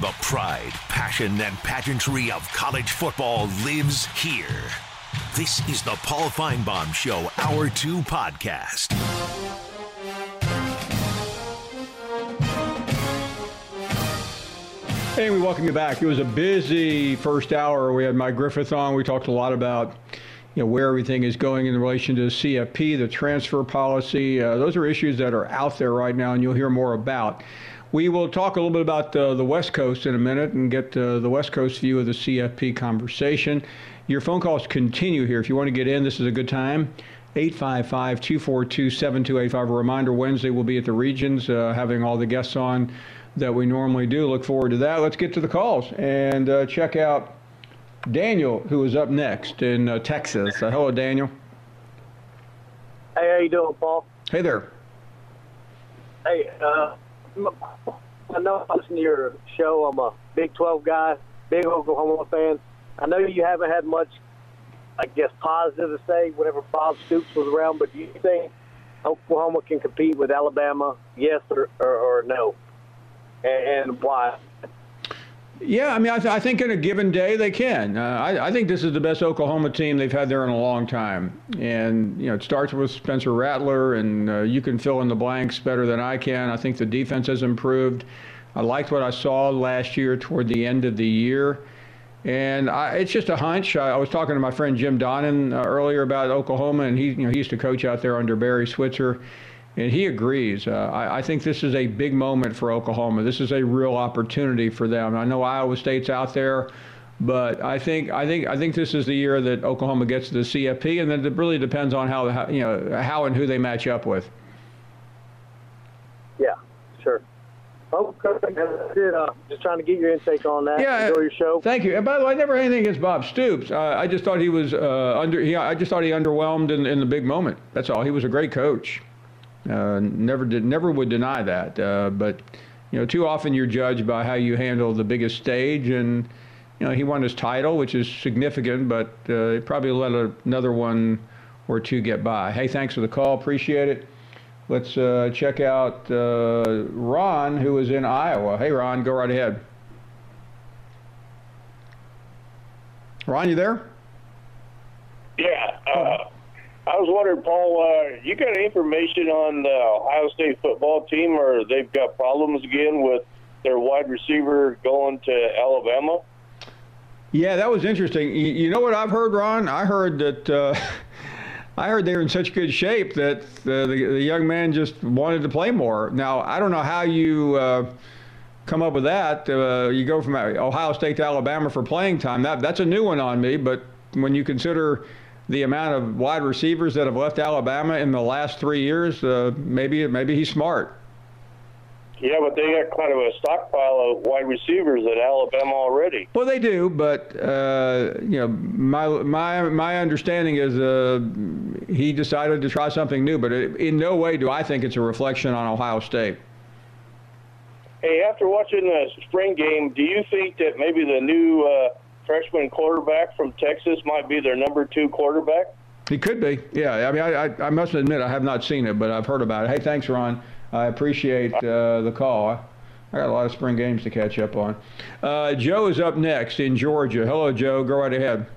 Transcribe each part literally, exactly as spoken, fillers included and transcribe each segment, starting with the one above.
The pride, passion, and pageantry of college football lives here. This is the Paul Finebaum Show, Hour two podcast. Hey, we welcome you back. It was a busy first hour. We had Mike Griffith on. We talked a lot about you know, where everything is going in relation to C F P, the transfer policy. Uh, those are issues that are out there right now, and you'll hear more about. We will talk a little bit about uh, the West Coast in a minute and get uh, the West Coast view of the C F P conversation. Your phone calls continue here. If you want to get in, this is a good time. eight five five, two four two, seven two eight five. A reminder, Wednesday we'll be at the Regions uh, having all the guests on that we normally do. Look forward to that. Let's get to the calls and uh, check out Daniel, who is up next in uh, Texas. Uh, hello, Daniel. Hey, how you doing, Paul? Hey there. Hey, uh, I know I listen to your show. I'm a Big twelve guy, big Oklahoma fan. I know you haven't had much, I guess, positive to say whenever Bob Stoops was around, but do you think Oklahoma can compete with Alabama, yes or, or, or no? And, and why? Yeah, I mean, I, th- I think in a given day they can. Uh, I, I think this is the best Oklahoma team they've had there in a long time. And, you know, it starts with Spencer Rattler, and uh, you can fill in the blanks better than I can. I think the defense has improved. I liked what I saw last year toward the end of the year. And I, it's just a hunch. I, I was talking to my friend Jim Donnan uh, earlier about Oklahoma, and he, you know, he used to coach out there under Barry Switzer. And he agrees. Uh, I, I think this is a big moment for Oklahoma. This is a real opportunity for them. I know Iowa State's out there, but I think I think I think this is the year that Oklahoma gets to the C F P, and then it really depends on how, how you know how and who they match up with. Yeah, sure. Okay, that's it. Uh, just trying to get your intake on that. Yeah, enjoy your show. Thank you. And by the way, I never had anything against Bob Stoops. Uh, I just thought he was uh, under. He, I just thought he underwhelmed in, in the big moment. That's all. He was a great coach. Uh, never did, never would deny that. Uh, but, you know, too often you're judged by how you handle the biggest stage. And, you know, he won his title, which is significant, but uh, he probably let a, another one or two get by. Hey, thanks for the call. Appreciate it. Let's uh, check out uh, Ron, who is in Iowa. Hey, Ron, go right ahead. Ron, you there? Yeah. Uh, I was wondering, Paul, uh, you got any information on the Ohio State football team, or they've got problems again with their wide receiver going to Alabama? Yeah, that was interesting. You, you know what I've heard, Ron? I heard that uh, I heard they were in such good shape that the, the, the young man just wanted to play more. Now, I don't know how you uh, come up with that. Uh, you go from Ohio State to Alabama for playing time. That that's a new one on me, but when you consider the amount of wide receivers that have left Alabama in the last three years, uh, maybe maybe he's smart. Yeah, but they got kind of a stockpile of wide receivers at Alabama already. Well, they do, but uh, you know, my my my understanding is uh, he decided to try something new. But it, in no way do I think it's a reflection on Ohio State. Hey, after watching the spring game, do you think that maybe the new uh, freshman quarterback from Texas might be their number two quarterback? He could be, yeah. I mean, I, I, I must admit I have not seen it, but I've heard about it. Hey, thanks, Ron. I appreciate uh, the call. I, I got a lot of spring games to catch up on. Uh, Joe is up next in Georgia. Hello, Joe. Go right ahead.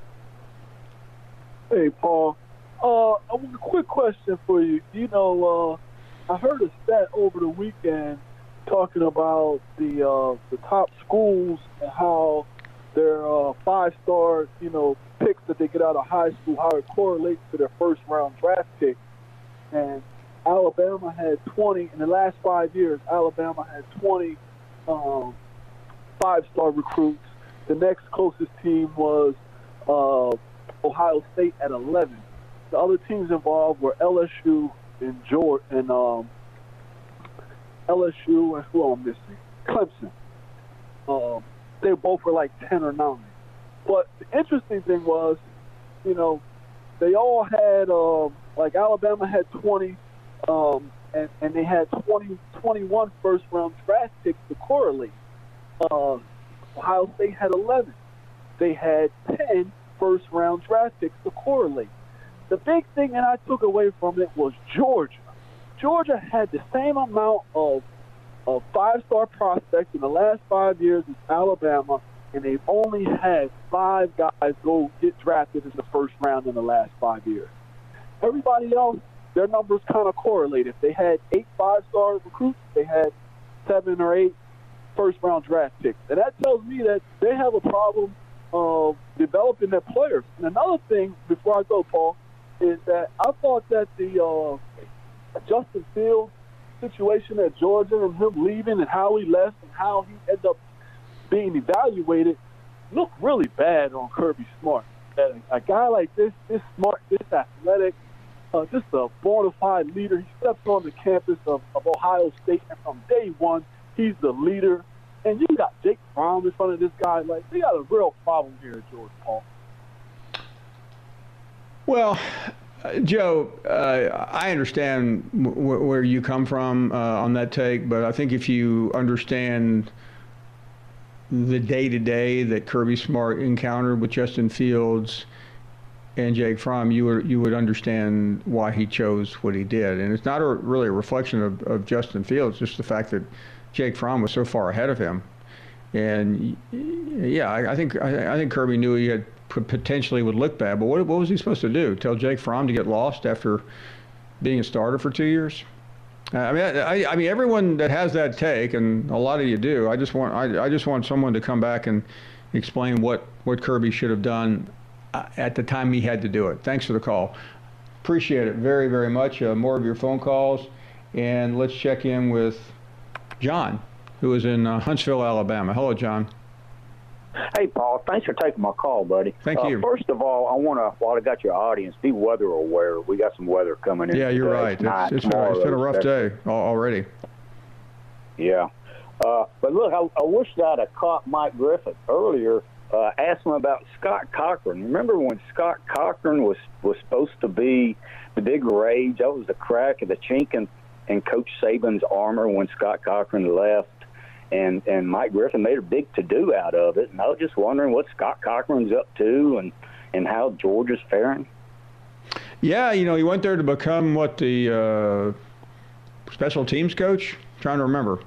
Hey, Paul. Uh, a quick question for you. You know, uh, I heard a stat over the weekend talking about the uh, the top schools and how their uh, five-star, you know, picks that they get out of high school, how it correlates to their first-round draft pick. And Alabama had twenty in the last five years. Alabama had twenty um, five-star recruits. The next closest team was uh, Ohio State at eleven. The other teams involved were L S U and Georgia and um, L S U and who am I missing? Clemson. Um, they both were like ten or nine. But the interesting thing was, you know, they all had, um, like Alabama had twenty, um, and, and they had twenty, twenty-one first-round draft picks to correlate. Uh, Ohio State had eleven. They had ten first-round draft picks to correlate. The big thing that I took away from it was Georgia. Georgia had the same amount of of five-star prospects in the last five years is Alabama, and they've only had five guys go get drafted in the first round in the last five years. Everybody else, their numbers kind of correlate. If they had eight five-star recruits, they had seven or eight first-round draft picks. And that tells me that they have a problem of developing their players. And another thing, before I go, Paul, is that I thought that the uh, Justin Fields situation at Georgia and him leaving and how he left and how he ended up being evaluated looked really bad on Kirby Smart. And a guy like this, this smart, this athletic, uh, just a bona fide leader. He steps on the campus of, of Ohio State, and from day one, he's the leader. And you got Jake Fromm in front of this guy. Like, they got a real problem here at Georgia, Paul. Well, uh, Joe, uh, I understand w- where you come from uh, on that take, but I think if you understand the day-to-day that Kirby Smart encountered with Justin Fields and Jake Fromm, you would you would understand why he chose what he did. And it's not a, really a reflection of, of Justin Fields, just the fact that Jake Fromm was so far ahead of him. And yeah, I, I think I, I think Kirby knew he had potentially would look bad, but what, what was he supposed to do? Tell Jake Fromm to get lost after being a starter for two years? Uh, I mean, I, I mean, everyone that has that take, and a lot of you do. I just want I, I just want someone to come back and explain what what Kirby should have done at the time he had to do it. Thanks for the call. Appreciate it very, very much. Uh, more of your phone calls, and let's check in with John, who is in uh, Huntsville, Alabama. Hello, John. Hey, Paul. Thanks for taking my call, buddy. Thank you. Uh, first of all, I want to, while I got your audience, be weather aware. We got some weather coming in. Yeah, you're today, right. Tonight, It's, it's, been, it's been a rough day already. Yeah. Uh, but look, I, I wish that I'd have caught Mike Griffith earlier, uh, asked him about Scott Cochran. Remember when Scott Cochran was, was supposed to be the big rage? That was the crack of the chink in, in Coach Saban's armor when Scott Cochran left. And and Mike Griffin made a big to-do out of it. And I was just wondering what Scott Cochran's up to and, and how Georgia's faring. Yeah, you know, he went there to become, what, the uh, special teams coach? I'm trying to remember.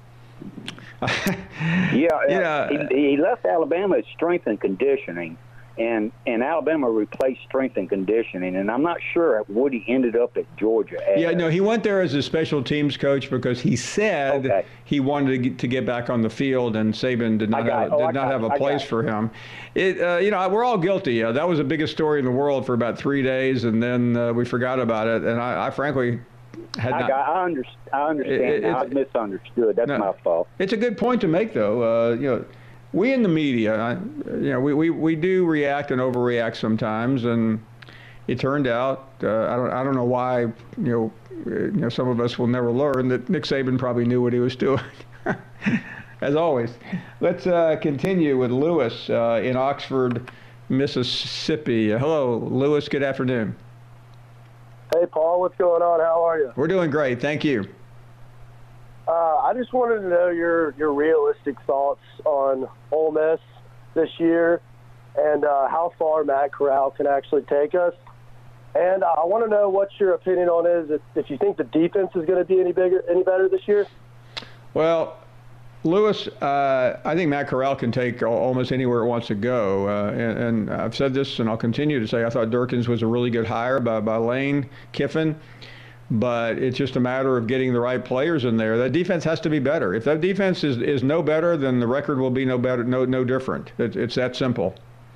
yeah, yeah. He, he left Alabama at strength and conditioning. And, and Alabama replaced strength and conditioning, and I'm not sure what he ended up at Georgia as. Yeah, no, he went there as a special teams coach because he said okay. he wanted to get, to get back on the field, and Saban did not have, oh, did not have a place for him. It, uh, you know, we're all guilty. Uh, that was the biggest story in the world for about three days, and then uh, we forgot about it. And I, I frankly had I not. Got, I, under, I understand. It, it, I misunderstood. That's no, my fault. It's a good point to make, though. Uh, you know. We in the media, you know, we, we, we do react and overreact sometimes, and it turned out uh, I don't I don't know why you know you know some of us will never learn that Nick Saban probably knew what he was doing. As always, let's uh, continue with Lewis uh, in Oxford, Mississippi. Uh, hello, Lewis. Good afternoon. Hey, Paul. What's going on? How are you? We're doing great. Thank you. Uh, I just wanted to know your, your realistic thoughts on Ole Miss this year and uh, how far Matt Corral can actually take us. And uh, I want to know what your opinion on is if, if you think the defense is going to be any bigger, any better this year. Well, Lewis, uh, I think Matt Corral can take almost anywhere it wants to go. Uh, and, and I've said this, and I'll continue to say, I thought Durkins was a really good hire by, by Lane Kiffin. But it's just a matter of getting the right players in there. That defense has to be better. If that defense is, is no better, then the record will be no better, no no different. It, it's that simple.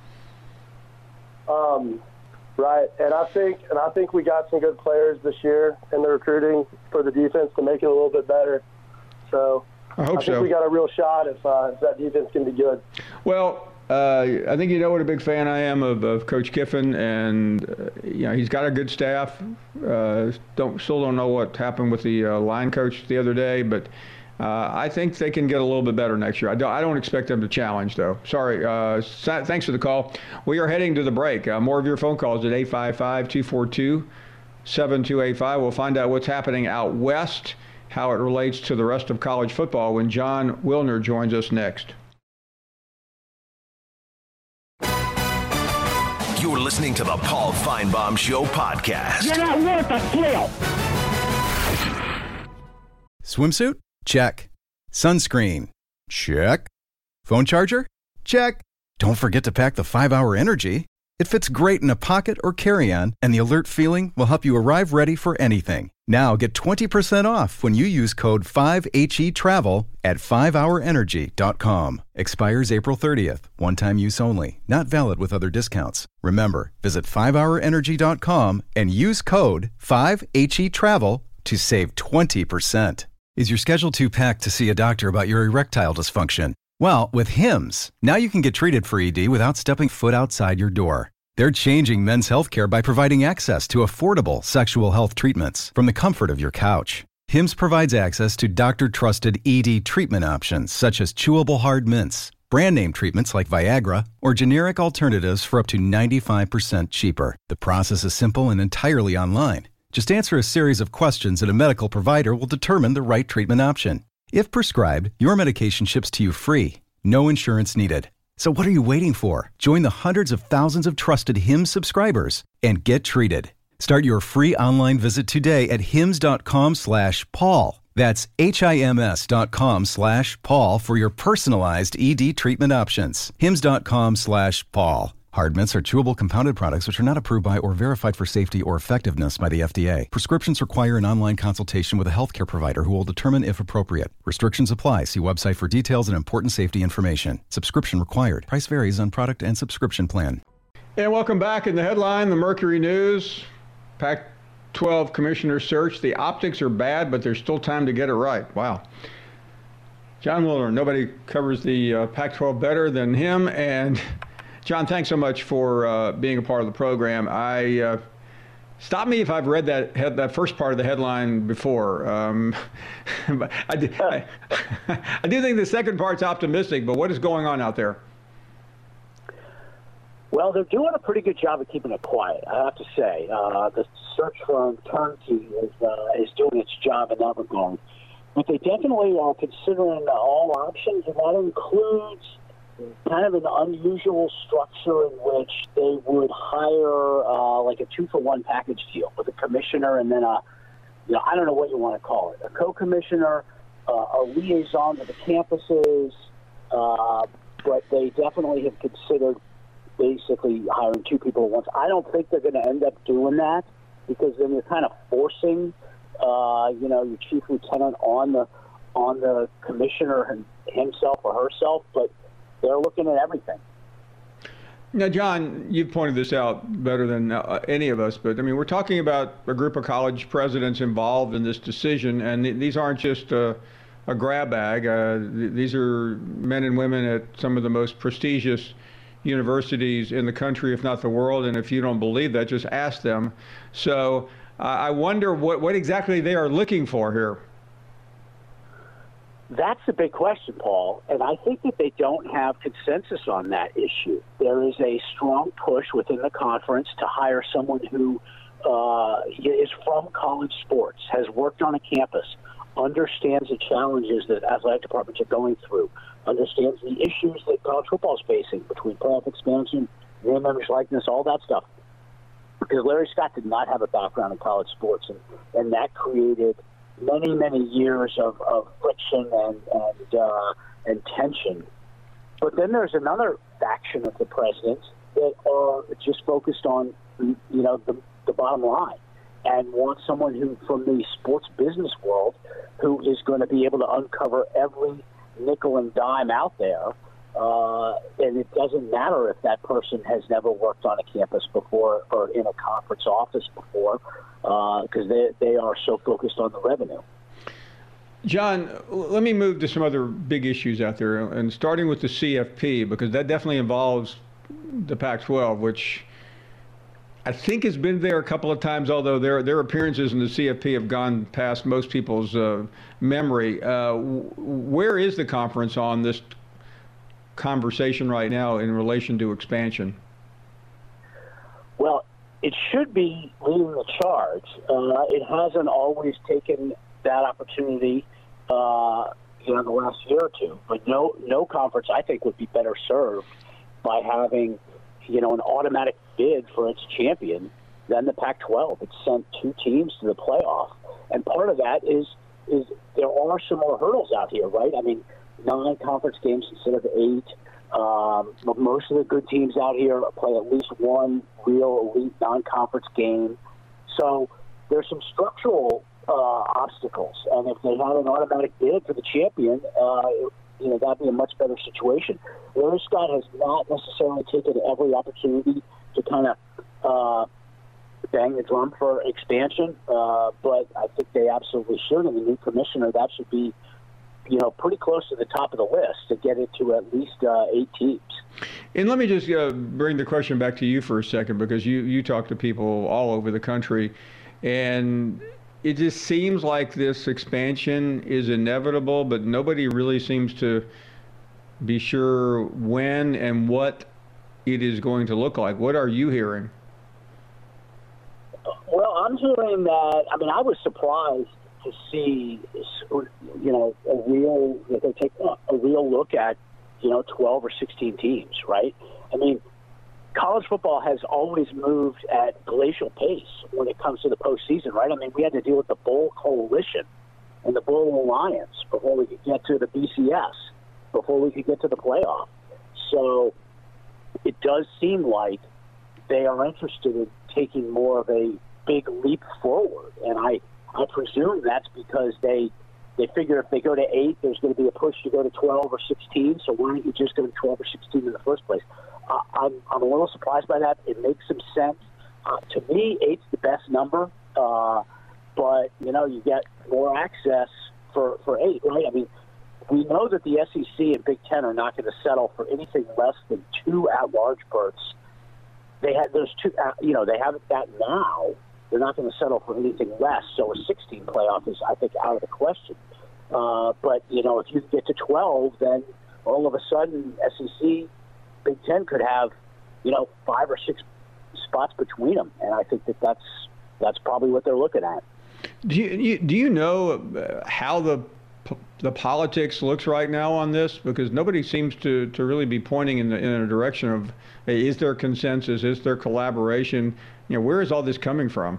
Um, right, and I think and I think we got some good players this year in the recruiting for the defense to make it a little bit better. So I hope I think so. we got a real shot if, uh, if that defense can be good. Well. Uh, I think you know what a big fan I am of, of Coach Kiffin, and uh, you know he's got a good staff. Uh, don't still don't know what happened with the uh, line coach the other day, but uh, I think they can get a little bit better next year. I don't, I don't expect them to challenge, though. Sorry. Uh, thanks for the call. We are heading to the break. Uh, more of your phone calls at eight five five, two four two, seven two eight five. We'll find out what's happening out west, how it relates to the rest of college football when John Wilner joins us next. You're listening to the Paul Feinbaum Show podcast. You're not worth a flail. Swimsuit? Check. Sunscreen? Check. Phone charger? Check. Don't forget to pack the five hour Energy. It fits great in a pocket or carry-on, and the alert feeling will help you arrive ready for anything. Now get twenty percent off when you use code five H E travel at five hour energy dot com. Expires April thirtieth. One-time use only. Not valid with other discounts. Remember, visit five hour energy dot com and use code five H E travel to save twenty percent. Is your schedule too packed to see a doctor about your erectile dysfunction? Well, with Hims, now you can get treated for E D without stepping foot outside your door. They're changing men's healthcare by providing access to affordable sexual health treatments from the comfort of your couch. Hims provides access to doctor-trusted E D treatment options such as chewable hard mints, brand name treatments like Viagra, or generic alternatives for up to ninety-five percent cheaper. The process is simple and entirely online. Just answer a series of questions and a medical provider will determine the right treatment option. If prescribed, your medication ships to you free. No insurance needed. So what are you waiting for? Join the hundreds of thousands of trusted Hims subscribers and get treated. Start your free online visit today at hims dot com slash Paul. That's H-I-M-S dot com slash Paul for your personalized E D treatment options. hims dot com slash Paul. Hard mints are chewable compounded products which are not approved by or verified for safety or effectiveness by the F D A. Prescriptions require an online consultation with a healthcare provider who will determine if appropriate. Restrictions apply. See website for details and important safety information. Subscription required. Price varies on product and subscription plan. And welcome back. In the headline, the Mercury News, Pac twelve commissioner search. The optics are bad, but there's still time to get it right. Wow. John Wooler, nobody covers the uh, Pac twelve better than him. And John, thanks so much for uh, being a part of the program. I uh, stop me if I've read that head, that first part of the headline before. Um, but I do, I, I do think the second part's optimistic. But what is going on out there? Well, they're doing a pretty good job of keeping it quiet, I have to say. Uh, the search firm Turnkey is uh, is doing its job in that regard. But they definitely are considering all options, and that includes kind of an unusual structure in which they would hire uh, like a two-for-one package deal with a commissioner and then a, you know, I don't know what you want to call it, a co-commissioner, uh, a liaison to the campuses, uh, but they definitely have considered basically hiring two people at once. I don't think they're going to end up doing that because then you're kind of forcing, uh, you know, your chief lieutenant on the on the commissioner himself or herself, but they're looking at everything. Now, John, you've pointed this out better than uh, any of us, but I mean, we're talking about a group of college presidents involved in this decision, and th- these aren't just uh, a grab bag. Uh, th- these are men and women at some of the most prestigious universities in the country, if not the world, and if you don't believe that, just ask them. So uh, I wonder what, what exactly they are looking for here. That's a big question, Paul, and I think that they don't have consensus on that issue. There is a strong push within the conference to hire someone who uh, is from college sports, has worked on a campus, understands the challenges that athletic departments are going through, understands the issues that college football is facing between playoff expansion, name, image, likeness, all that stuff. Because Larry Scott did not have a background in college sports, and, and that created many, many years of, of friction and and, uh, and tension. But then there's another faction of the presidents that are just focused on, you know, the, the bottom line and want someone who, from the sports business world, who is going to be able to uncover every nickel and dime out there. Uh, and it doesn't matter if that person has never worked on a campus before or in a conference office before, because uh, they, they are so focused on the revenue. John, let me move to some other big issues out there, and starting with the C F P, because that definitely involves the Pac twelve, which I think has been there a couple of times, although their their appearances in the C F P have gone past most people's uh, memory. Uh, where is the conference on this conversation right now in relation to expansion? Well, it should be leading the charge. Uh, it hasn't always taken that opportunity, uh, you know, in the last year or two. But no, no conference, I think, would be better served by having, you know, an automatic bid for its champion than the Pac twelve. It sent two teams to the playoff, and part of that is is there are some more hurdles out here, right? I mean, nine conference games instead of eight. Um, most of the good teams out here play at least one real elite non-conference game. So there's some structural uh, obstacles, and if they had an automatic bid for the champion, uh, you know, that'd be a much better situation. Larry Scott has not necessarily taken every opportunity to kind of uh, bang the drum for expansion, uh, but I think they absolutely should. And the new commissioner, that should be, you know, pretty close to the top of the list to get it to at least uh, eight teams. And let me just uh, bring the question back to you for a second, because you, you talk to people all over the country, and it just seems like this expansion is inevitable, but nobody really seems to be sure when and what it is going to look like. What are you hearing? Well, I'm hearing that, I mean, I was surprised to see, you know, a real, that they take a real look at, you know, twelve or sixteen teams, right? I mean, college football has always moved at glacial pace when it comes to the postseason, right? I mean, we had to deal with the Bowl Coalition and the Bowl Alliance before we could get to the B C S, before we could get to the playoff. So it does seem like they are interested in taking more of a big leap forward, and I, I presume that's because they they figure if they go to eight, there's going to be a push to go to twelve or sixteen, so why don't you just go to twelve or sixteen in the first place? Uh, I'm, I'm a little surprised by that. It makes some sense. Uh, to me, eight's the best number, uh, but, you know, you get more access for, for eight, right? I mean, we know that the S E C and Big Ten are not going to settle for anything less than two at-large berths. They had those two, uh, you know, they have that now. They're not going to settle for anything less. So a sixteen playoff is, I think, out of the question. Uh, but, you know, if you get to twelve, then all of a sudden S E C, Big Ten could have, you know, five or six spots between them. And I think that that's, that's probably what they're looking at. Do you, do you know how the the politics looks right now on this? Because nobody seems to, to really be pointing in, the, in a direction of, hey, is there consensus? Is there collaboration? You know, where is all this coming from?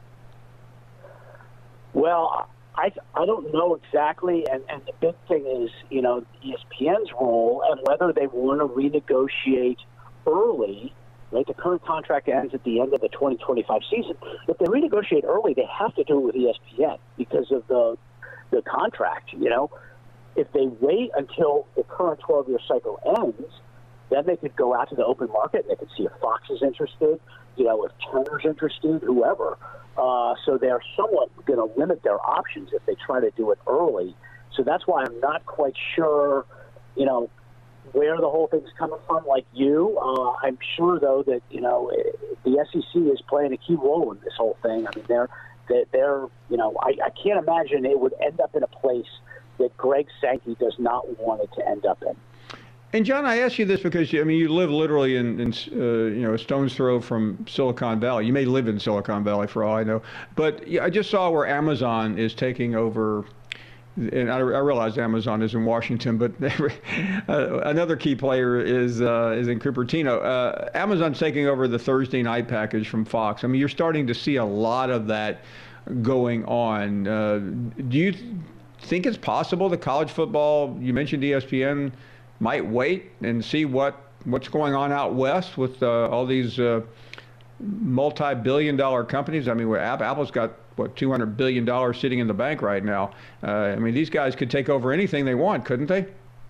Well, I I don't know exactly, and, and the big thing is, you know, E S P N's role and whether they want to renegotiate early. Right, the current contract ends at the end of the twenty twenty-five season. If they renegotiate early, they have to do it with E S P N because of the the contract. You know, if they wait until the current twelve-year cycle ends, then they could go out to the open market. They could see if Fox is interested, you know, if Turner's interested, whoever. Uh, so they're somewhat going to limit their options if they try to do it early. So that's why I'm not quite sure, you know, where the whole thing's coming from. Like you, uh, I'm sure though that, you know, the S E C is playing a key role in this whole thing. I mean, they're they're, they're you know, I, I can't imagine it would end up in a place that Greg Sankey does not want it to end up in. And John, I ask you this because, I mean, you live literally in, in uh, you know, a stone's throw from Silicon Valley. You may live in Silicon Valley for all I know. But I just saw where Amazon is taking over, and I, I realize Amazon is in Washington, but uh, another key player is uh, is in Cupertino. Uh, Amazon's taking over the Thursday night package from Fox. I mean, you're starting to see a lot of that going on. Uh, do you think it's possible that college football, you mentioned E S P N, might wait and see what, what's going on out west with uh, all these uh, multi-billion dollar companies? I mean, where Apple's got, what, two hundred billion dollars sitting in the bank right now. Uh, I mean, these guys could take over anything they want, couldn't they?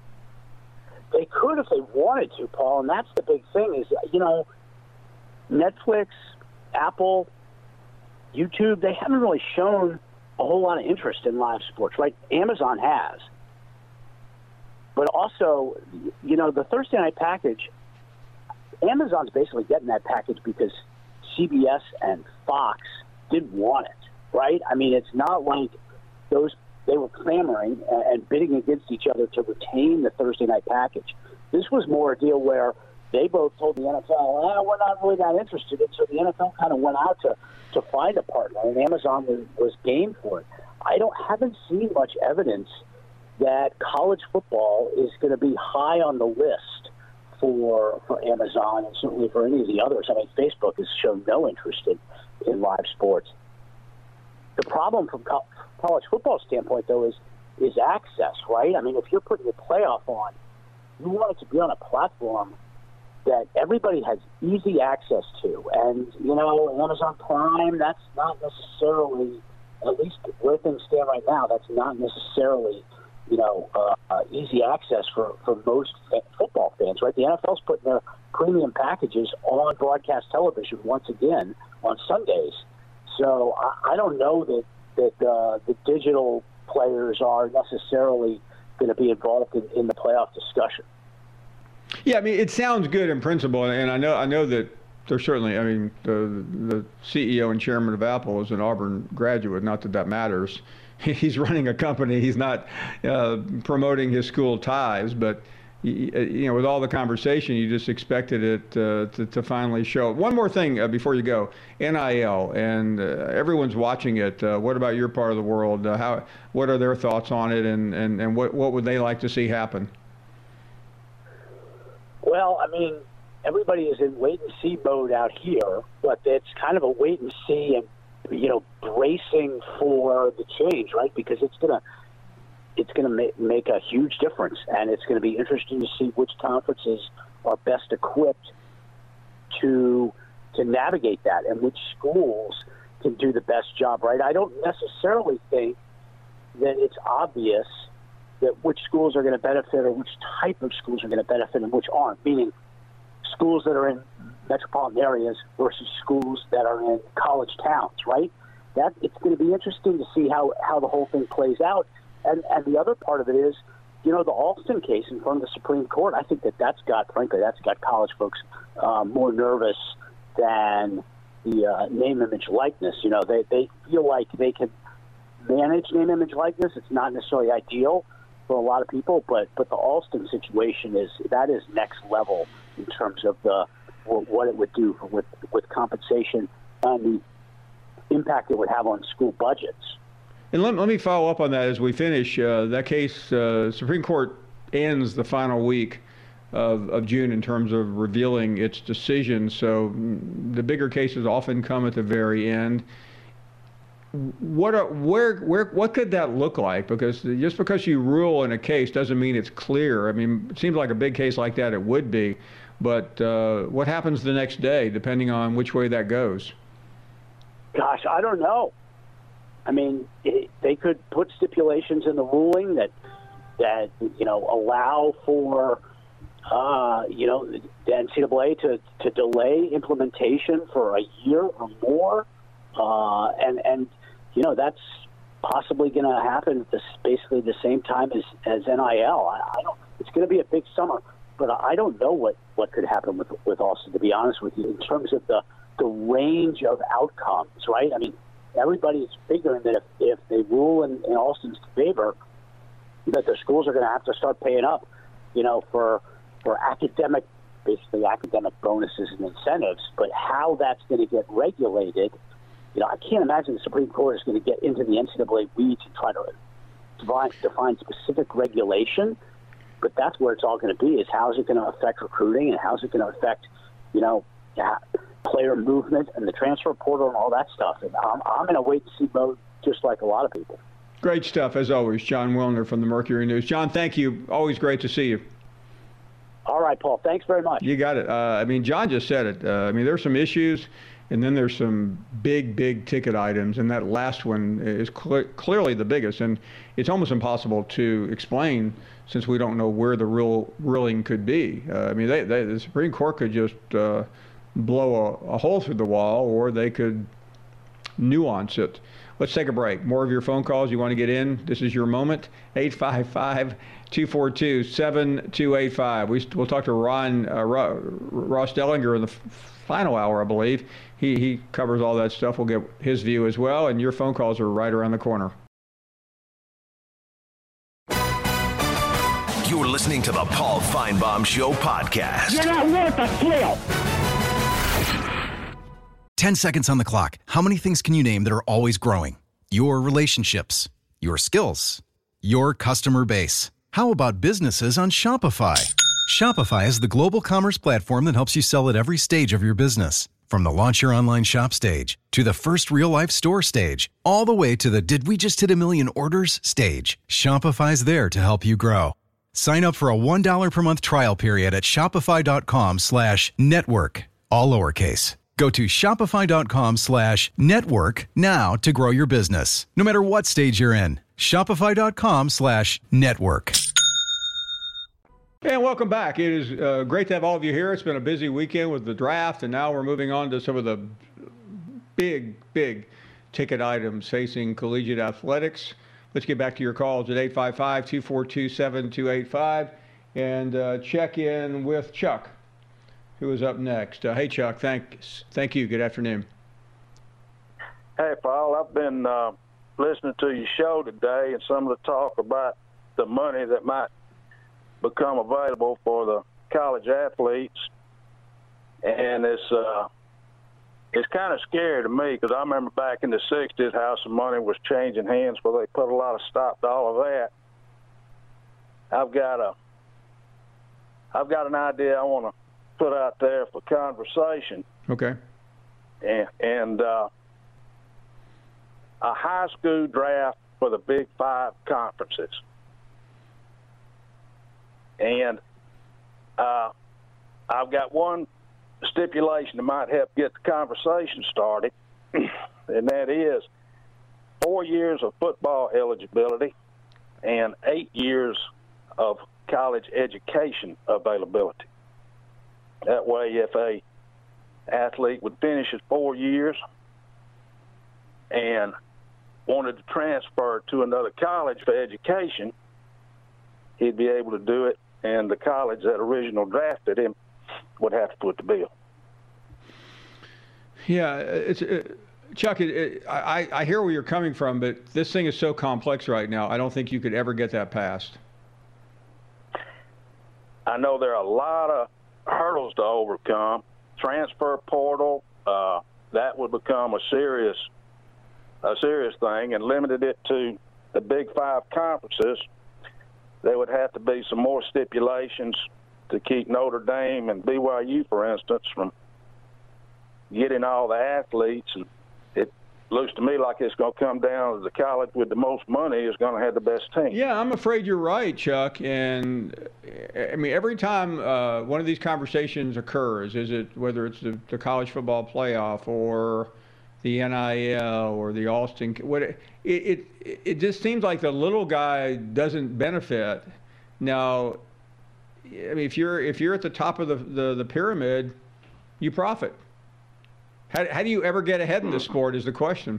They could if they wanted to, Paul, and that's the big thing is, you know, Netflix, Apple, YouTube, they haven't really shown a whole lot of interest in live sports, right? Amazon has. But also, you know, the Thursday night package, Amazon's basically getting that package because C B S and Fox didn't want it, right? I mean, it's not like those they were clamoring and bidding against each other to retain the Thursday night package. This was more a deal where they both told the N F L, eh, we're not really that interested in, so the N F L kind of went out to, to find a partner, and Amazon was, was game for it. I don't haven't seen much evidence that college football is going to be high on the list for for Amazon and certainly for any of the others. I mean, Facebook has shown no interest in, in live sports. the problem from co- college football standpoint, though, is is access, right? I mean, if you're putting a playoff on, you want it to be on a platform that everybody has easy access to. And, you know, Amazon Prime, that's not necessarily, at least where things stand right now, that's not necessarily, you know, uh, uh, easy access for, for most f- football fans, right? The N F L's putting their premium packages on broadcast television once again on Sundays. So I, I don't know that, that uh, the digital players are necessarily going to be involved in, in the playoff discussion. Yeah, I mean, it sounds good in principle, and I know I know that there's certainly, I mean, the the C E O and chairman of Apple is an Auburn graduate, not that that matters. He's running a company. He's not uh, promoting his school ties, but, you know, with all the conversation, you just expected it uh, to, to finally show. One more thing uh, before you go, N I L, and uh, everyone's watching it. Uh, what about your part of the world? Uh, how? What are their thoughts on it, and, and, and what, what would they like to see happen? Well, I mean, everybody is in wait-and-see mode out here, but it's kind of a wait-and-see and, you know, bracing for the change, right? Because it's going to it's going to ma- make a huge difference, and it's going to be interesting to see which conferences are best equipped to to navigate that and which schools can do the best job, right? I don't necessarily think that it's obvious that which schools are going to benefit or which type of schools are going to benefit and which aren't, meaning schools that are in metropolitan areas versus schools that are in college towns, right? That it's going to be interesting to see how, how the whole thing plays out. And and the other part of it is, you know, the Alston case in front of the Supreme Court, I think that that's got, frankly, that's got college folks uh, more nervous than the uh, name, image, likeness. You know, they, they feel like they can manage name, image, likeness. It's not necessarily ideal for a lot of people, but but the Alston situation is that is next level in terms of the what it would do for, with with compensation and the impact it would have on school budgets. And let, let me follow up on that as we finish. Uh, that case, uh, Supreme Court ends the final week of, of June in terms of revealing its decision. So the bigger cases often come at the very end. What are, where, where, what could that look like? Because just because you rule in a case doesn't mean it's clear. I mean, it seems like a big case like that it would be, but uh, what happens the next day, depending on which way that goes? Gosh, I don't know. I mean, it, they could put stipulations in the ruling that that you know allow for uh, you know the N C double A to to delay implementation for a year or more, uh, and and. You know, that's possibly going to happen at this, basically the same time as, as N I L. I, I don't. It's going to be a big summer, but I don't know what, what could happen with with Alston, to be honest with you, in terms of the, the range of outcomes, right? I mean, everybody is figuring that if, if they rule in, in Alston's favor, that the schools are going to have to start paying up, you know, for for academic, basically academic bonuses and incentives. But how that's going to get regulated, you know, I can't imagine the Supreme Court is going to get into the N C double A weeds and try to define, define specific regulation, but that's where it's all going to be, is how is it going to affect recruiting and how is it going to affect, you know, player movement and the transfer portal and all that stuff. And I'm, I'm in a wait-and-see mode just like a lot of people. Great stuff, as always. John Wilner from the Mercury News. John, thank you. Always great to see you. All right, Paul. Thanks very much. You got it. Uh, I mean, John just said it. Uh, I mean, there's some issues. And then there's some big, big ticket items, and that last one is cl- clearly the biggest. And it's almost impossible to explain since we don't know where the real ruling could be. Uh, I mean, they, they, the Supreme Court could just uh, blow a, a hole through the wall, or they could nuance it. Let's take a break. More of your phone calls. You want to get in? This is your moment. eight five five, two four two, seven two eight five. We, we'll talk to Ron uh, Ross Dellinger in the f- final hour, I believe. He he covers all that stuff. We'll get his view as well, and your phone calls are right around the corner. You're listening to the Paul Feinbaum Show podcast. You're not worth a flail. Ten seconds on the clock. How many things can you name that are always growing? Your relationships, your skills, your customer base. How about businesses on Shopify? Shopify is the global commerce platform that helps you sell at every stage of your business. From the launch your online shop stage to the first real-life store stage, all the way to the did we just hit a million orders stage, Shopify's there to help you grow. Sign up for a one dollar per month trial period at shopify.com slash network, all lowercase. Go to shopify.com slash network now to grow your business, no matter what stage you're in. Shopify.com slash network. And welcome back. It is uh, great to have all of you here. It's been a busy weekend with the draft, and now we're moving on to some of the big, big ticket items facing collegiate athletics. Let's get back to your calls at eight five five, two four two, seven two eight five and uh, check in with Chuck, who is up next. Uh, hey, Chuck, thanks. Thank you. Good afternoon. Hey, Paul. I've been uh, listening to your show today and some of the talk about the money that might become available for the college athletes, and it's uh, it's kind of scary to me because I remember back in the sixties how some money was changing hands where they put a lot of stop to all of that. I've got a I've got an idea I want to put out there for conversation. Okay. And, and uh, a high school draft for the Big Five conferences. And uh, I've got one stipulation that might help get the conversation started, and that is four years of football eligibility and eight years of college education availability. That way, if a athlete would finish his four years and wanted to transfer to another college for education, he'd be able to do it, and the college that originally drafted him would have to foot the bill. Yeah, it's it, Chuck. It, it, I I hear where you're coming from, but this thing is so complex right now. I don't think you could ever get that passed. I know there are a lot of hurdles to overcome. Transfer portal, uh, that would become a serious a serious thing, and limited it to the Big Five conferences. There would have to be some more stipulations to keep Notre Dame and B Y U, for instance, from getting all the athletes. And it looks to me like it's going to come down to the college with the most money is going to have the best team. Yeah, I'm afraid you're right, Chuck. And I mean, every time uh, one of these conversations occurs, is it whether it's the, the college football playoff or the N I L or the Austin, what it, it it it just seems like the little guy doesn't benefit. Now, I mean, if you're if you're at the top of the the, the pyramid, you profit. How how do you ever get ahead in this sport is the question.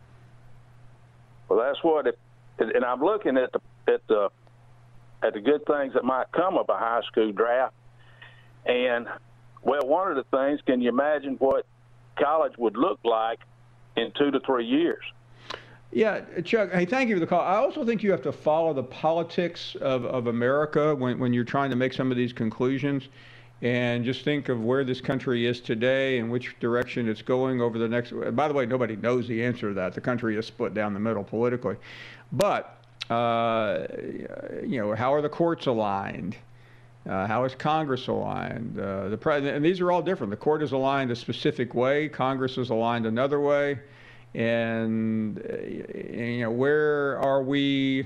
Well, that's what it, and I'm looking at the at the at the good things that might come of a high school draft. And well, one of the things, can you imagine what college would look like in two to three years? Yeah, Chuck, hey, thank you for the call. I also think you have to follow the politics of, of America when, when you're trying to make some of these conclusions, and just think of where this country is today and which direction it's going over the next. By the way, nobody knows the answer to that. The country is split down the middle politically. But, uh, you know, how are the courts aligned? Uh, how is Congress aligned? Uh, the president, and these are all different. The court is aligned a specific way. Congress is aligned another way. And, uh, you know, where are we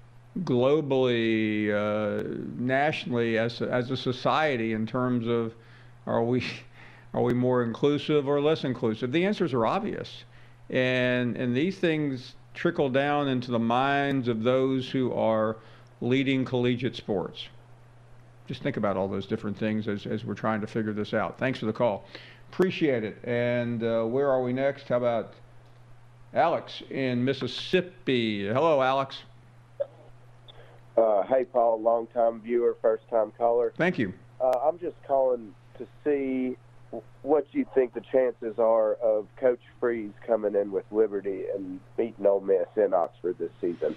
globally, uh, nationally, as a, as a society in terms of, are we are we more inclusive or less inclusive? The answers are obvious, and and these things trickle down into the minds of those who are leading collegiate sports. Just think about all those different things as as we're trying to figure this out. Thanks for the call, appreciate it. And uh, where are we next? How about Alex in Mississippi? Hello, Alex. Uh, hey, Paul, long-time viewer, first-time caller. Thank you. Uh, I'm just calling to see what you think the chances are of Coach Freeze coming in with Liberty and beating Ole Miss in Oxford this season.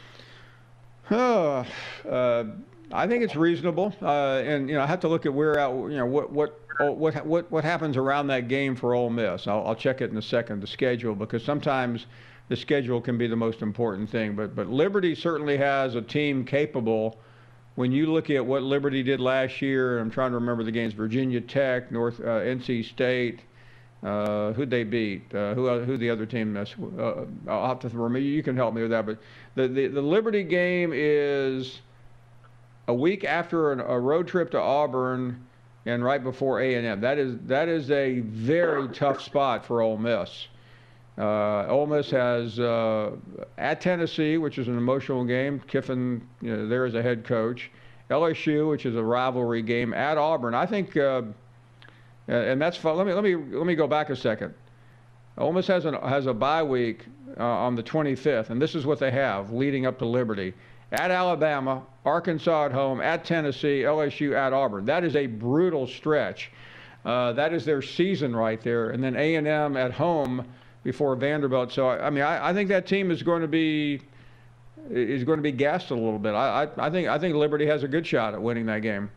Uh, uh, I think it's reasonable, uh, and you know I have to look at where out. You know what what what what what happens around that game for Ole Miss. I'll, I'll check it in a second, the schedule, because sometimes the schedule can be the most important thing. But but Liberty certainly has a team capable. When you look at what Liberty did last year, I'm trying to remember the games: Virginia Tech, North uh, N C State, Uh, who'd they beat? Uh, who who the other team missed? Uh, I'll have to remember. You can help me with that. But the, the, the Liberty game is a week after an, a road trip to Auburn and right before A and M. That is that is a very tough spot for Ole Miss. Uh, Ole Miss has uh, at Tennessee, which is an emotional game. Kiffin, you know, there as a head coach. L S U, which is a rivalry game, at Auburn. I think, uh, and that's fun. Let me let me let me go back a second. Ole Miss has a has a bye week uh, on the twenty-fifth, and this is what they have leading up to Liberty: at Alabama, Arkansas at home, at Tennessee, L S U at Auburn. That is a brutal stretch. Uh, that is their season right there, and then A and M at home before Vanderbilt. So I mean, I, I think that team is going to be is going to be gassed a little bit. I, I I think I think Liberty has a good shot at winning that game.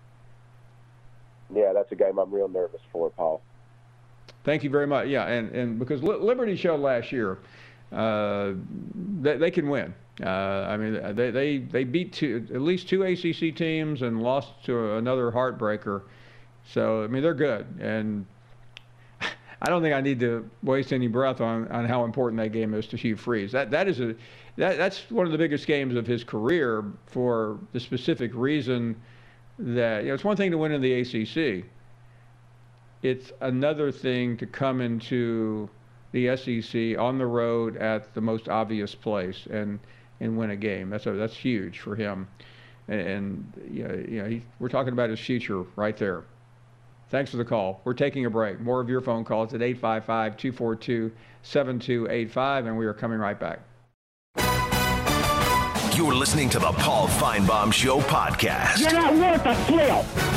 Yeah, that's a game I'm real nervous for, Paul. Thank you very much. Yeah, and and because Liberty showed last year, uh, they they can win. Uh, I mean, they they they beat two, at least two A C C teams and lost to another heartbreaker. So I mean, they're good, and I don't think I need to waste any breath on, on how important that game is to Hugh Freeze. That that is a that that's one of the biggest games of his career for the specific reason that, you know, it's one thing to win in the A C C. It's another thing to come into the S E C on the road at the most obvious place and and win a game. That's a, that's huge for him. And, and you know, you know he, we're talking about his future right there. Thanks for the call. We're taking a break. More of your phone calls at eight five five, two four two, seven two eight five, and we are coming right back. You're listening to the Paul Feinbaum Show podcast. You're not worth a flip.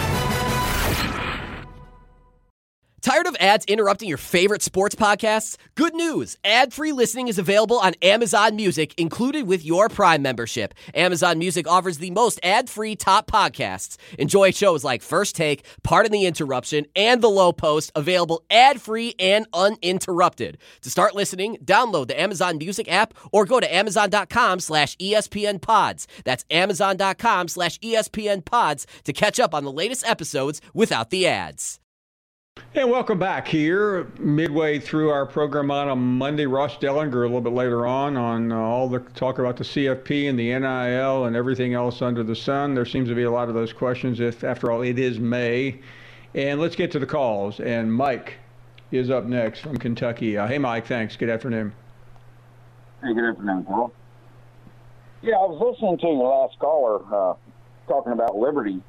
Tired of ads interrupting your favorite sports podcasts? Good news. Ad-free listening is available on Amazon Music, included with your Prime membership. Amazon Music offers the most ad-free top podcasts. Enjoy shows like First Take, Pardon the Interruption, and The Low Post, available ad-free and uninterrupted. To start listening, download the Amazon Music app or go to amazon.com slash ESPN pods. That's amazon.com slash ESPN pods to catch up on the latest episodes without the ads. Hey, welcome back here. Midway through our program on a Monday, Ross Dellinger a little bit later on on uh, all the talk about the C F P and the N I L and everything else under the sun. There seems to be a lot of those questions. If, after all, it is May. And let's get to the calls. And Mike is up next from Kentucky. Uh, hey, Mike, thanks. Good afternoon. Hey, good afternoon, Paul. Yeah, I was listening to your last caller uh, talking about Liberty.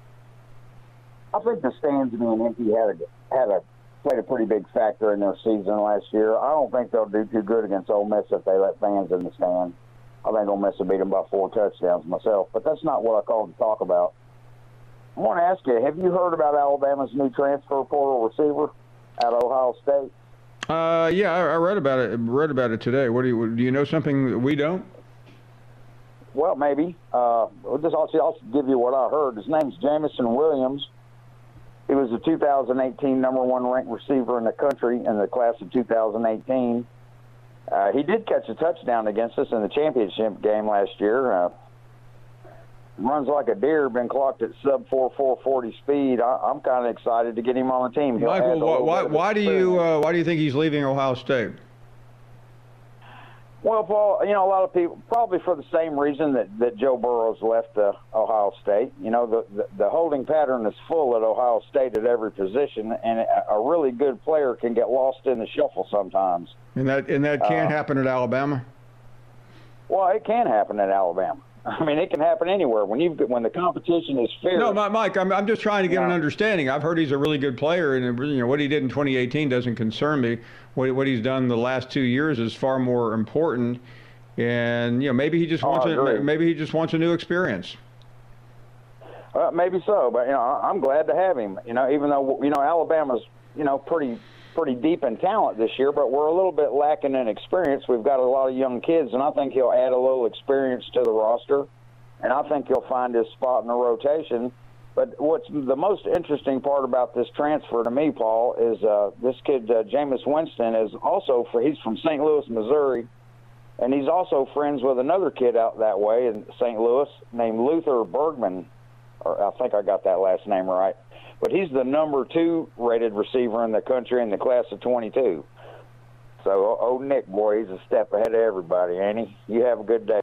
I think the stands being empty had a had a played a pretty big factor in their season last year. I don't think they'll do too good against Ole Miss if they let fans in the stand. I think Ole Miss will beat them by four touchdowns myself, but that's not what I called to talk about. I want to ask you: have you heard about Alabama's new transfer portal receiver at Ohio State? Uh, yeah, I, I read about it. Read about it today. What do you do? You know something that we don't? Well, maybe. Uh, just I'll, I'll give you what I heard. His name's Jamison Williams. He was the two thousand eighteen number one ranked receiver in the country in the class of two thousand eighteen. Uh, he did catch a touchdown against us in the championship game last year. Uh, runs like a deer, been clocked at sub four four forty speed. I, I'm kind of excited to get him on the team. He'll Michael, why, why, why do you uh, why do you think he's leaving Ohio State? Well, Paul, you know, a lot of people, probably for the same reason that, that Joe Burrow's left uh, Ohio State. You know, the, the the holding pattern is full at Ohio State at every position, and a really good player can get lost in the shuffle sometimes. And that and that can't uh, happen at Alabama? Well, it can happen at Alabama. I mean, it can happen anywhere. When you when the competition is fierce. No, Mike, I'm I'm just trying to get yeah. an understanding. I've heard he's a really good player, and you know what he did in twenty eighteen doesn't concern me. What what he's done the last two years is far more important. And you know, maybe he just wants oh, a, maybe he just wants a new experience. Uh, maybe so, but you know, I'm glad to have him. You know, even though you know Alabama's you know pretty. pretty deep in talent this year, but we're a little bit lacking in experience. We've got a lot of young kids, and I think he'll add a little experience to the roster, and I think he'll find his spot in the rotation. But what's the most interesting part about this transfer to me, Paul, is uh, this kid, uh, Jameis Winston, is also for, he's from Saint Louis, Missouri, and he's also friends with another kid out that way in Saint Louis named Luther Bergman, or I think I got that last name right. but he's the number two rated receiver in the country in the class of twenty-two. So, old Nick, boy, he's a step ahead of everybody, ain't he? You have a good day.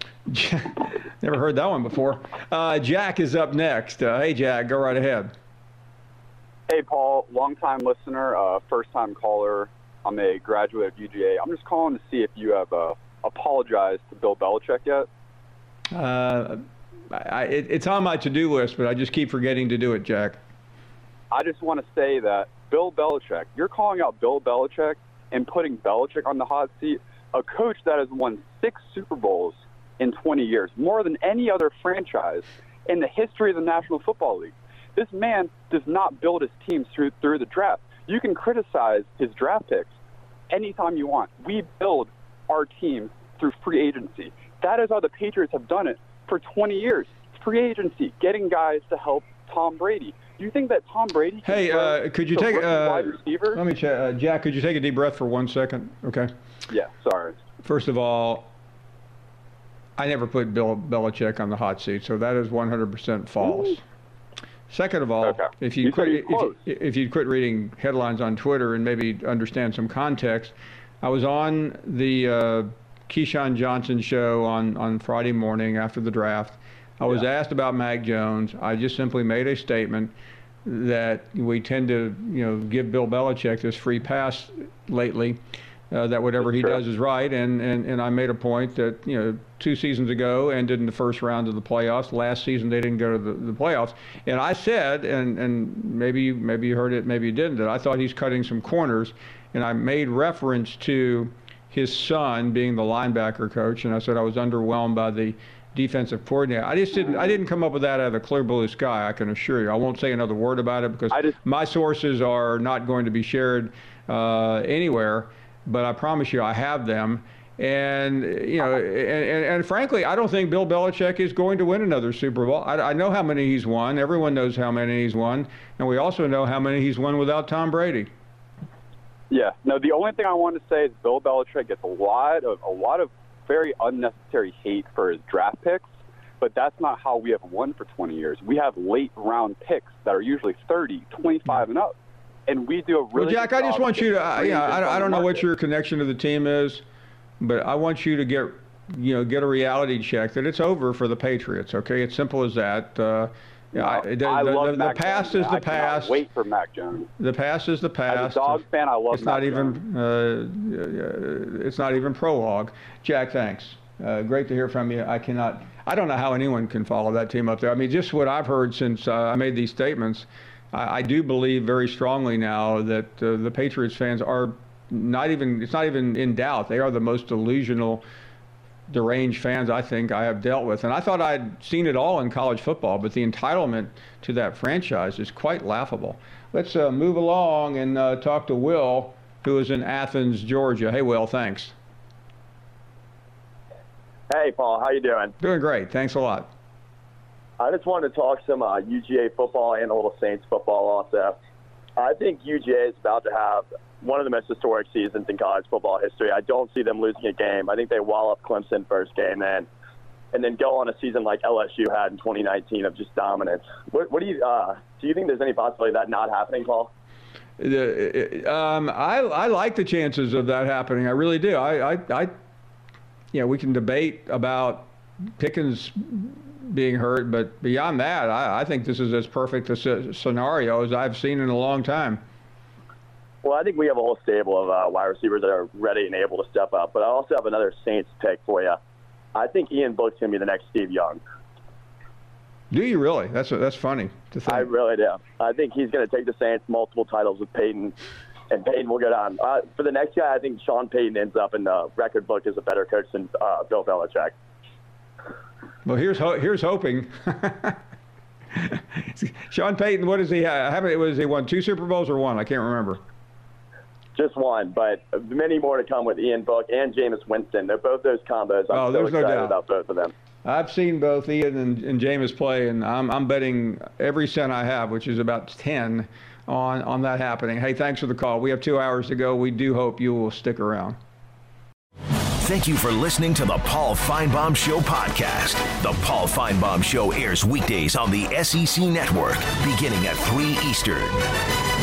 Never heard that one before. Uh, Jack is up next. Uh, hey, Jack, go right ahead. Hey, Paul, long-time listener, uh, first-time caller. I'm a graduate of U G A. I'm just calling to see if you have uh, apologized to Bill Belichick yet. Uh, I, it, it's on my to-do list, but I just keep forgetting to do it, Jack. I just want to say that Bill Belichick, you're calling out Bill Belichick and putting Belichick on the hot seat, a coach that has won six Super Bowls in twenty years, more than any other franchise in the history of the National Football League. This man does not build his teams through through the draft. You can criticize his draft picks anytime you want. We build our teams through free agency. That is how the Patriots have done it for twenty years. Free agency, getting guys to help Tom Brady. Do you think that Tom Brady can Hey, uh, could you take uh, wide receiver? Let me check. Uh, Jack, could you take a deep breath for one second? Okay. Yeah, sorry. First of all, I never put Bill Belichick on the hot seat, so that is one hundred percent false. Ooh. Second of all, okay. if you, you quit if you, if you quit reading headlines on Twitter and maybe understand some context, I was on the uh, Keyshawn Johnson show on, on Friday morning after the draft. I was yeah. asked about Mac Jones. I just simply made a statement that we tend to, you know, give Bill Belichick this free pass lately, uh, that whatever That's he true. does is right. And, and, and I made a point that, you know, two seasons ago ended in the first round of the playoffs. Last season they didn't go to the, the playoffs. And I said, and, and maybe, maybe you heard it, maybe you didn't, that I thought he's cutting some corners. And I made reference to his son being the linebacker coach. And I said I was underwhelmed by the defensive coordinator. I just didn't I didn't come up with that out of the clear blue sky, I can assure you. I won't say another word about it because just, my sources are not going to be shared uh, anywhere, but I promise you I have them. And, you know, and, and, and frankly, I don't think Bill Belichick is going to win another Super Bowl. I, I know how many he's won. Everyone knows how many he's won. And we also know how many he's won without Tom Brady. Yeah. No, the only thing I want to say is Bill Belichick gets a lot of a lot of very unnecessary hate for his draft picks, but that's not how we have won for twenty years. We have late round picks that are usually thirty, twenty-five and up, and we do a really well, Jack, good I just job want you to, uh, yeah, I, I don't know what your connection to the team is, but I want you to get, you know, get a reality check that it's over for the Patriots, okay? It's simple as that. Uh, Yeah, I, the, I the, love the, Mac the past Jones. is the I past. Wait for Mac Jones. The past is the past. As a dog fan, I love. It's Mac not even. Uh, it's not even prologue. Jack, thanks. Uh, great to hear from you. I cannot. I don't know how anyone can follow that team up there. I mean, just what I've heard since uh, I made these statements, I, I do believe very strongly now that uh, the Patriots fans are not even. It's not even in doubt. They are the most delusional, deranged fans I think I have dealt with. And I thought I'd seen it all in college football, but the entitlement to that franchise is quite laughable. Let's uh, move along and uh, talk to Will, who is in Athens, Georgia. Hey, Will, thanks. Hey, Paul, how you doing? Doing great. Thanks a lot. I just wanted to talk some uh, U G A football and a little Saints football also. I think U G A is about to have one of the most historic seasons in college football history. I don't see them losing a game. I think they wallop Clemson first game, then, and then go on a season like L S U had in twenty nineteen of just dominance. What, what do you uh, do? You think there's any possibility of that not happening, Paul? The, um, I I like the chances of that happening. I really do. I I, I you know, we can debate about Pickens being hurt, but beyond that, I, I think this is as perfect a scenario as I've seen in a long time. Well, I think we have a whole stable of uh, wide receivers that are ready and able to step up. But I also have another Saints pick for you. I think Ian Book's going to be the next Steve Young. Do you really? That's that's funny to think. I really do. I think he's going to take the Saints multiple titles with Peyton, and Peyton will go down. Uh, for the next guy, I think Sean Payton ends up in the record book as a better coach than uh, Bill Belichick. Well, here's ho- here's hoping. Sean Payton, what does he have? How many, was he won two Super Bowls or one? I can't remember. Just one, but many more to come with Ian Book and Jameis Winston. They're both those combos. I'm oh, so there's excited no doubt. about both of them. I've seen both Ian and, and Jameis play, and I'm, I'm betting every cent I have, which is about ten, on, on that happening. Hey, thanks for the call. We have two hours to go. We do hope you will stick around. Thank you for listening to the Paul Feinbaum Show podcast. The Paul Feinbaum Show airs weekdays on the S E C Network, beginning at three Eastern.